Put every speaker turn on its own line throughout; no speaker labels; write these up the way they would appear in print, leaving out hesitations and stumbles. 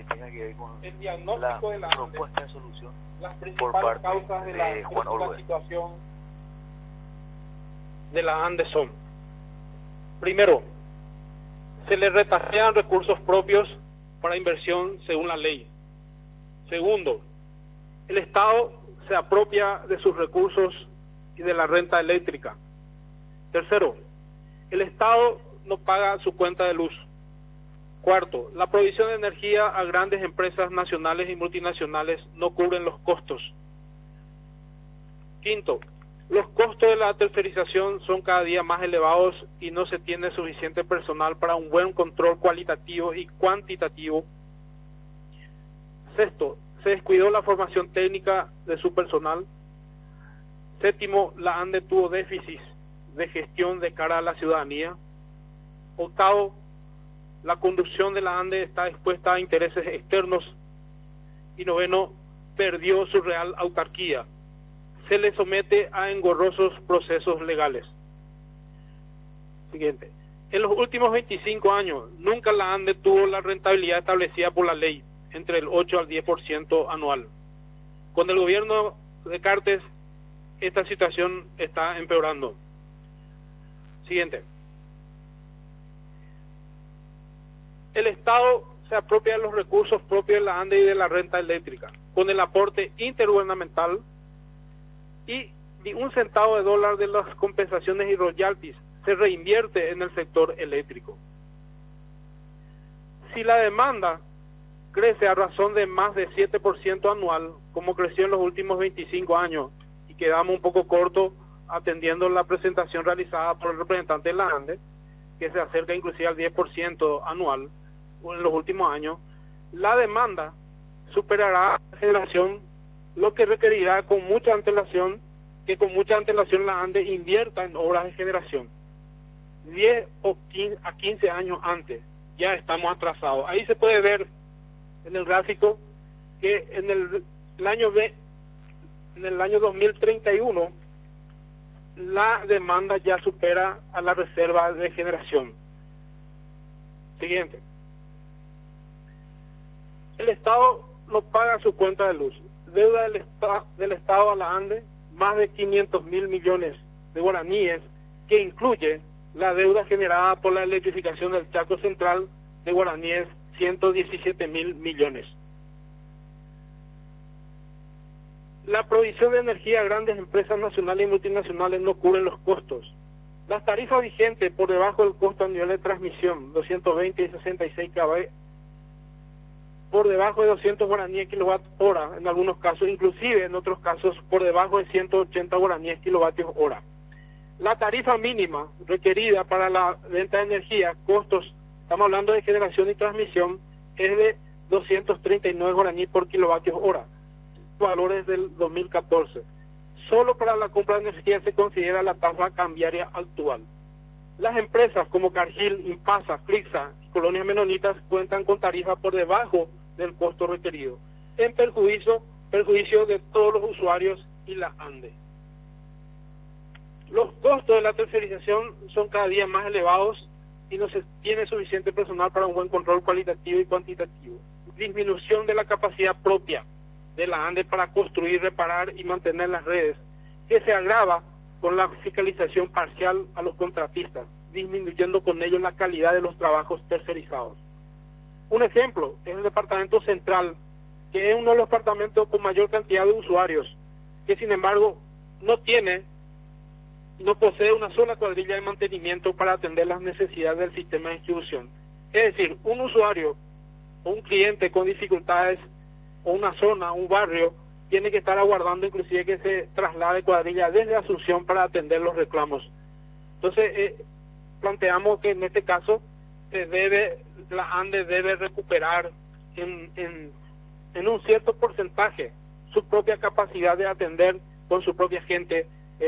tenga que ver con
el diagnóstico de la
propuesta de solución
las
por
principales
parte
causas de la
de Juan
crítica
Orwell.
situación de la ANDE son: primero, se le retasean recursos propios para inversión según la ley. Segundo, el Estado se apropia de sus recursos y de la renta eléctrica. Tercero, el Estado no paga su cuenta de luz. Cuarto, la provisión de energía a grandes empresas nacionales y multinacionales no cubren los costos. Quinto, los costos de la tercerización son cada día más elevados y no se tiene suficiente personal para un buen control cualitativo y cuantitativo. Sexto, se descuidó la formación técnica de su personal. Séptimo, la ANDE tuvo déficits de gestión de cara a la ciudadanía. Octavo, la conducción de la ANDE está expuesta a intereses externos. Y noveno, perdió su real autarquía. Se le somete a engorrosos procesos legales. Siguiente. En los últimos 25 años, nunca la ANDE tuvo la rentabilidad establecida por la ley, entre el 8 al 10% anual. Con el gobierno de Cartes, esta situación está empeorando. Siguiente. El Estado se apropia de los recursos propios de la ANDE y de la renta eléctrica, con el aporte intergubernamental, y ni un centavo de dólar de las compensaciones y royalties se reinvierte en el sector eléctrico. Si la demanda crece a razón de más de 7% anual, como creció en los últimos 25 años, y quedamos un poco cortos atendiendo la presentación realizada por el representante de la ANDE, que se acerca inclusive al 10% anual en los últimos años, la demanda superará la generación, lo que requerirá con mucha antelación la ANDE invierta en obras de generación. 10 o 15 a 15 años antes, ya estamos atrasados. Ahí se puede ver en el gráfico que en el año 2031 la demanda ya supera a la reserva de generación. Siguiente. El Estado no paga su cuenta de luz. Deuda del Estado a la ANDE, más de 500.000 millones de guaraníes, que incluye la deuda generada por la electrificación del Chaco Central de guaraníes, 117.000 millones. La provisión de energía a grandes empresas nacionales y multinacionales no cubren los costos. Las tarifas vigentes por debajo del costo a nivel de transmisión, 220 y 66 kV, por debajo de 200 guaraníes kilowatt hora en algunos casos, inclusive en otros casos por debajo de 180 guaraníes kilovatios hora. La tarifa mínima requerida para la venta de energía, costos, estamos hablando de generación y transmisión, es de 239 guaraníes por kilovatios hora, valores del 2014. Solo para la compra de energía se considera la tasa cambiaria actual. Las empresas como Cargill, Impasa, Flixa y Colonias Menonitas cuentan con tarifas por debajo del costo requerido, en perjuicio de todos los usuarios y la ANDE. Los costos de la tercerización son cada día más elevados y no se tiene suficiente personal para un buen control cualitativo y cuantitativo. Disminución de la capacidad propia de la ANDE para construir, reparar y mantener las redes, que se agrava con la fiscalización parcial a los contratistas, disminuyendo con ello la calidad de los trabajos tercerizados. Un ejemplo es el Departamento Central, que es uno de los departamentos con mayor cantidad de usuarios, que sin embargo no posee una sola cuadrilla de mantenimiento para atender las necesidades del sistema de distribución. Es decir, un usuario o un cliente con dificultades, o una zona, un barrio, tiene que estar aguardando inclusive que se traslade cuadrilla desde Asunción para atender los reclamos. Entonces, planteamos que en este caso la ANDE debe recuperar en un cierto porcentaje su propia capacidad de atender con su propia gente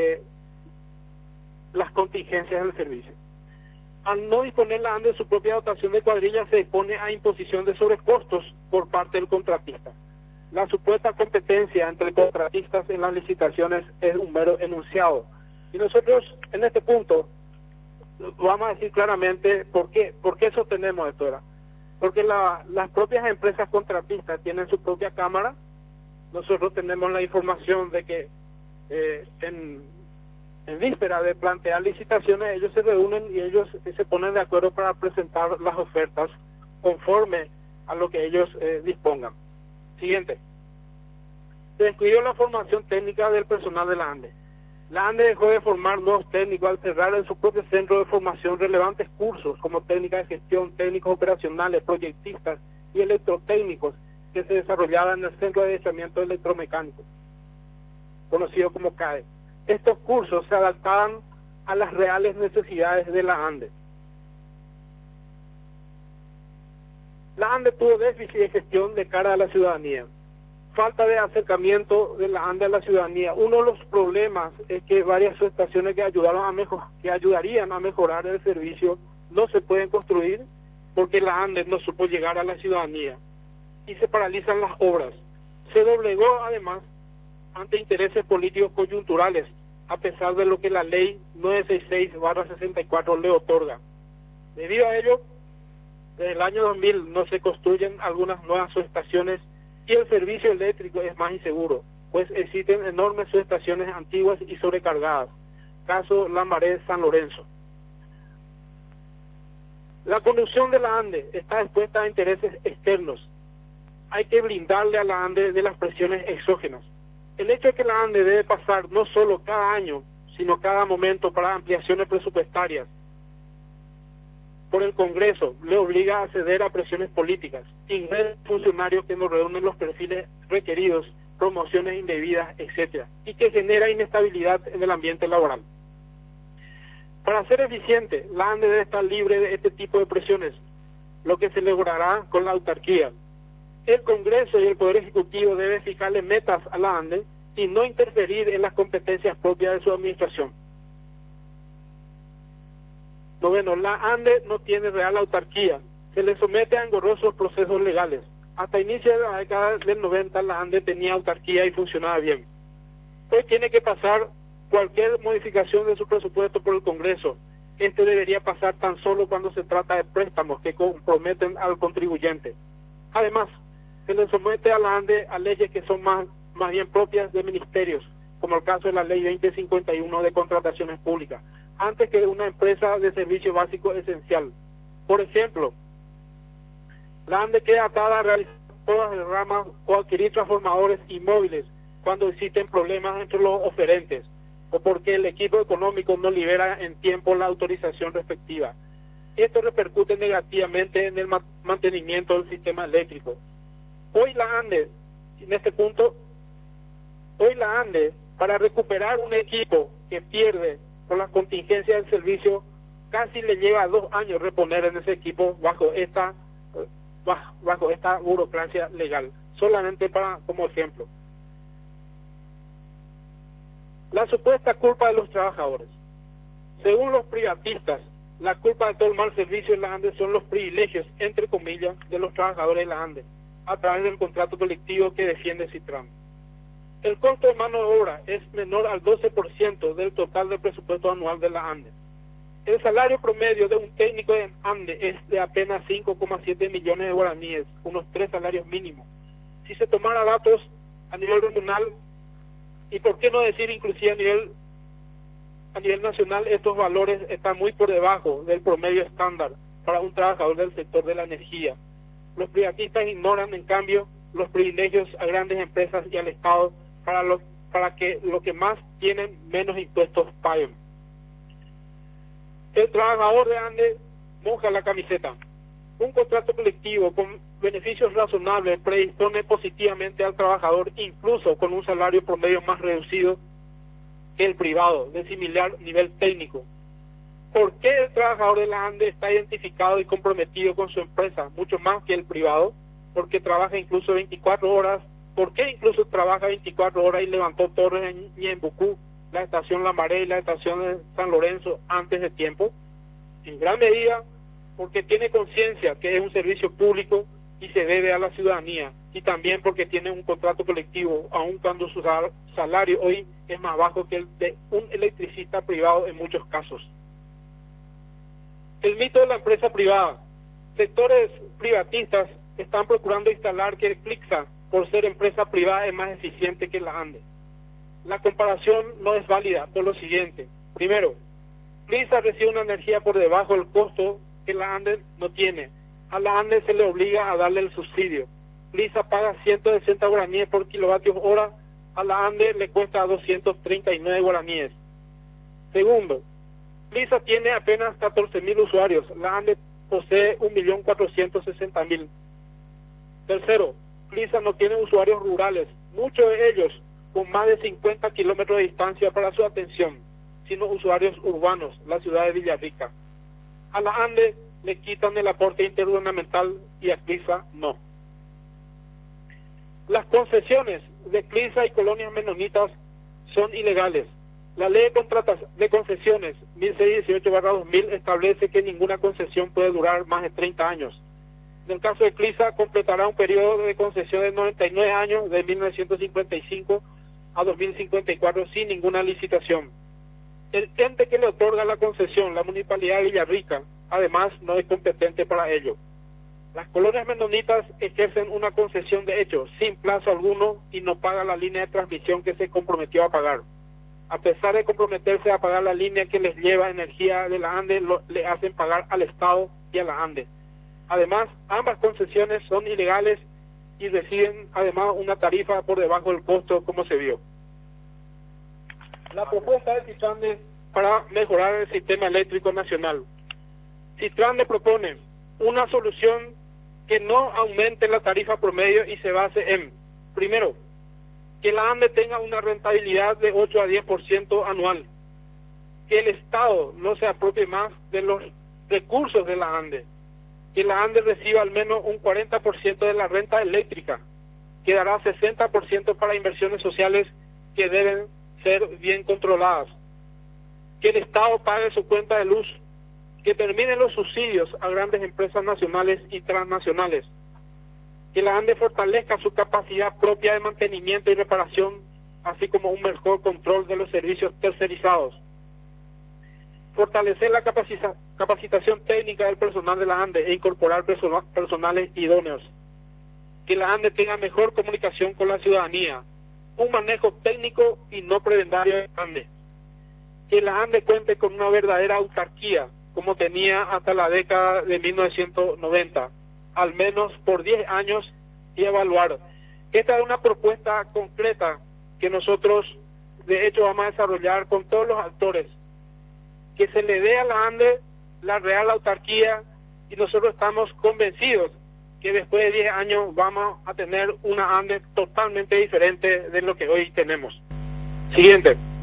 las contingencias del servicio. Al no disponer la ANDE de su propia dotación de cuadrillas, se dispone a imposición de sobrecostos por parte del contratista. La supuesta competencia entre contratistas en las licitaciones es un mero enunciado. Y nosotros, en este punto, vamos a decir claramente por qué sostenemos esto. porque las propias empresas contratistas tienen su propia cámara. Nosotros tenemos la información de que en víspera de plantear licitaciones ellos se reúnen y ellos se ponen de acuerdo para presentar las ofertas conforme a lo que ellos dispongan. Siguiente. Se descuidó la formación técnica del personal de la ANDE. La ANDE dejó de formar nuevos técnicos al cerrar en su propio centro de formación relevantes cursos como técnica de gestión, técnicos operacionales, proyectistas y electrotécnicos que se desarrollaban en el Centro de Adiestramiento Electromecánico, conocido como CAE. Estos cursos se adaptaban a las reales necesidades de la ANDE. La ANDE tuvo déficit de gestión de cara a la ciudadanía. Falta de acercamiento de la ANDE a la ciudadanía. Uno de los problemas es que varias subestaciones que ayudarían a mejorar el servicio no se pueden construir porque la ANDE no supo llegar a la ciudadanía y se paralizan las obras. Se doblegó además ante intereses políticos coyunturales, a pesar de lo que la ley 966/64 le otorga. Debido a ello, desde el año 2000 no se construyen algunas nuevas subestaciones y el servicio eléctrico es más inseguro, pues existen enormes subestaciones antiguas y sobrecargadas. Caso Lambaré San Lorenzo. La conducción de la ANDE está expuesta a intereses externos. Hay que blindarle a la ANDE de las presiones exógenas. El hecho de que la ANDE debe pasar no solo cada año, sino cada momento para ampliaciones presupuestarias por el Congreso, le obliga a ceder a presiones políticas, ingresos funcionarios que no reúnen los perfiles requeridos, promociones indebidas, etcétera, y que genera inestabilidad en el ambiente laboral. Para ser eficiente, la ANDE debe estar libre de este tipo de presiones, lo que se logrará con la autarquía. El Congreso y el Poder Ejecutivo deben fijarle metas a la ANDE y no interferir en las competencias propias de su administración. Noveno, la ANDE no tiene real autarquía, se le somete a engorrosos procesos legales. Hasta inicio de la década del 90 la ANDE tenía autarquía y funcionaba bien. Hoy tiene que pasar cualquier modificación de su presupuesto por el Congreso. Este debería pasar tan solo cuando se trata de préstamos que comprometen al contribuyente. Además, se le somete a la ANDE a leyes que son más bien propias de ministerios, como el caso de la Ley 2051 de contrataciones públicas, antes que una empresa de servicio básico esencial. Por ejemplo, la ANDE queda atada a realizar todas las ramas o adquirir transformadores inmóviles cuando existen problemas entre los oferentes o porque el equipo económico no libera en tiempo la autorización respectiva. Esto repercute negativamente en el mantenimiento del sistema eléctrico. Hoy la ANDE, en este punto, para recuperar un equipo que pierde por la contingencia del servicio, casi le lleva 2 años reponer en ese equipo bajo esta burocracia legal. Solamente como ejemplo. La supuesta culpa de los trabajadores. Según los privatistas, la culpa de todo el mal servicio en la ANDE son los privilegios, entre comillas, de los trabajadores de la ANDE, a través del contrato colectivo que defiende Citran. El costo de mano de obra es menor al 12% del total del presupuesto anual de la ANDE. El salario promedio de un técnico de ANDE es de apenas 5,7 millones de guaraníes, unos 3 salarios mínimos. Si se tomara datos a nivel regional, y por qué no decir inclusive a nivel nacional, estos valores están muy por debajo del promedio estándar para un trabajador del sector de la energía. Los privatistas ignoran, en cambio, los privilegios a grandes empresas y al Estado para que los que más tienen menos impuestos paguen. El trabajador de ANDE moja la camiseta. Un contrato colectivo con beneficios razonables predispone positivamente al trabajador, incluso con un salario promedio más reducido que el privado, de similar nivel técnico. ¿Por qué el trabajador de la ANDE está identificado y comprometido con su empresa mucho más que el privado? Porque trabaja incluso 24 horas. ¿Por qué incluso trabaja 24 horas y levantó torres en Ñembucú, la estación Lambaré y la estación de San Lorenzo antes de tiempo? En gran medida porque tiene conciencia que es un servicio público y se debe a la ciudadanía, y también porque tiene un contrato colectivo, aun cuando su salario hoy es más bajo que el de un electricista privado en muchos casos. El mito de la empresa privada. Sectores privatistas están procurando instalar que Clisa, por ser empresa privada, es más eficiente que la ANDE. La comparación no es válida por lo siguiente. Primero, Clisa recibe una energía por debajo del costo que la ANDE no tiene. A la ANDE se le obliga a darle el subsidio. Clisa paga 160 guaraníes por kilovatios hora, a la ANDE le cuesta 239 guaraníes. Segundo, Clisa tiene apenas 14.000 usuarios, la ANDE posee 1.460.000. Tercero, Clisa no tiene usuarios rurales, muchos de ellos con más de 50 kilómetros de distancia para su atención, sino usuarios urbanos, la ciudad de Villarrica. A la ANDE le quitan el aporte intergubernamental y a Clisa no. Las concesiones de Clisa y colonias menonitas son ilegales. La ley de concesiones 1618/2000 establece que ninguna concesión puede durar más de 30 años. En el caso de Clisa, completará un periodo de concesión de 99 años, de 1955 a 2054, sin ninguna licitación. El ente que le otorga la concesión, la Municipalidad de Villarrica, además no es competente para ello. Las colonias menonitas ejercen una concesión de hecho, sin plazo alguno, y no paga la línea de transmisión que se comprometió a pagar. A pesar de comprometerse a pagar la línea que les lleva energía de la ANDE, le hacen pagar al Estado y a la ANDE. Además, ambas concesiones son ilegales y reciben además una tarifa por debajo del costo, como se vio. La propuesta de Citrande para mejorar el sistema eléctrico nacional. Citrande propone una solución que no aumente la tarifa promedio y se base en, primero, que la ANDE tenga una rentabilidad de 8 a 10% anual, que el Estado no se apropie más de los recursos de la ANDE, que la ANDE reciba al menos un 40% de la renta eléctrica, que dará 60% para inversiones sociales que deben ser bien controladas, que el Estado pague su cuenta de luz, que terminen los subsidios a grandes empresas nacionales y transnacionales, que la ANDE fortalezca su capacidad propia de mantenimiento y reparación, así como un mejor control de los servicios tercerizados, fortalecer la capacitación técnica del personal de la ANDE e incorporar personales idóneos, que la ANDE tenga mejor comunicación con la ciudadanía, un manejo técnico y no prebendario de la ANDE, que la ANDE cuente con una verdadera autarquía, como tenía hasta la década de 1990, al menos por 10 años, y evaluar. Esta es una propuesta concreta que nosotros, de hecho, vamos a desarrollar con todos los actores, que se le dé a la ANDE la real autarquía, y nosotros estamos convencidos que después de 10 años vamos a tener una ANDE totalmente diferente de lo que hoy tenemos. Siguiente.